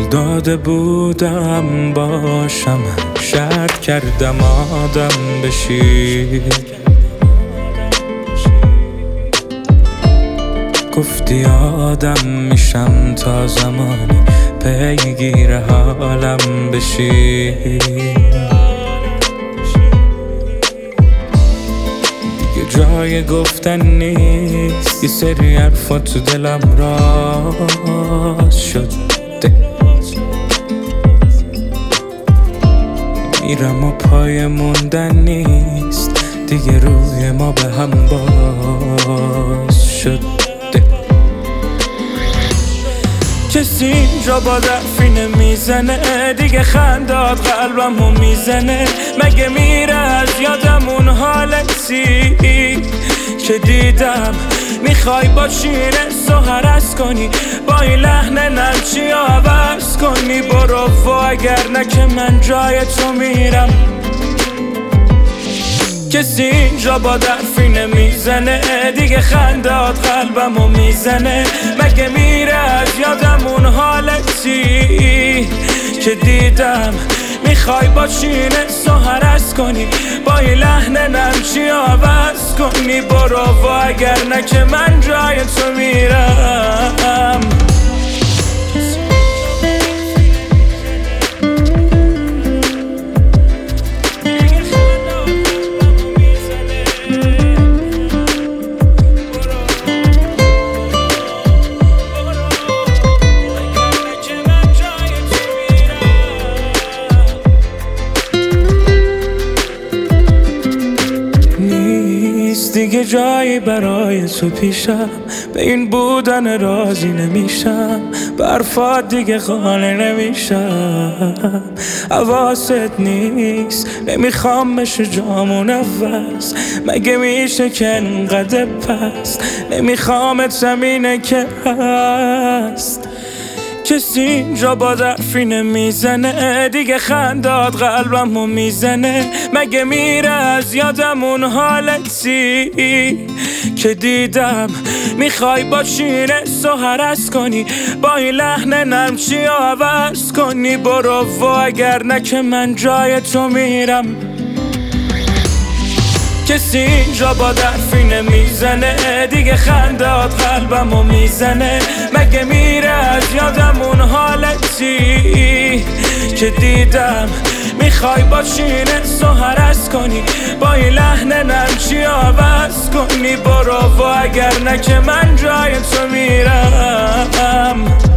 داده بودم باشم، شرط کردم آدم بشی. گفتی آدم میشم تا زمانی پیگیر حالم بشی. دیگه جای گفتن نیست، یه سری حرفا تو دلم راز شده. میرم و پای موندن نیست، دیگه روی ما به هم باز شده. کسی اینجا با درفی نمیزنه، دیگه خندات قلبمو میزنه. مگه میره از یادم اون حالتی که دیدم؟ میخوای با شیر سهرس کنی، با این لحن نمچی عوض کنی. برو و اگر نه که من جای تو میرم. کسی اینجا با درفی نمیزنه، دیگه خندات قلبمو میزنه. مگه میره از یادم اون حالتی که دیدم؟ میخوای با چین سهرس کنی، با این لحن نمچی عوض کنی. برو و اگر نه که من جای تو میرم. دیگه جایی برای تو پیشم، به این بودن راضی نمیشم. برفات دیگه قانع نمیشم، حواست نیست. نمیخوام بشه جامون عوض، مگه میشه که انقدر پست؟ نمیخوامت زمینه که هست. کسی اینجا با درفی نمیزنه، دیگه خندات قلبمو میزنه. مگه میره از یادم اون حالتی که دیدم؟ میخوای با شیر سهرس کنی، با این لحن نمچی عوض کنی. برو و اگر نه که من جای تو میرم. کسی اینجا با درفی نمیزنه، دیگه خندات قلبمو میزنه. مگه میره از یادم اون حالتی که دیدم؟ میخوای با شیر سهرس کنی، با این لحن نمچی عوض کنی. برو و اگر نه که من جای تو میرم.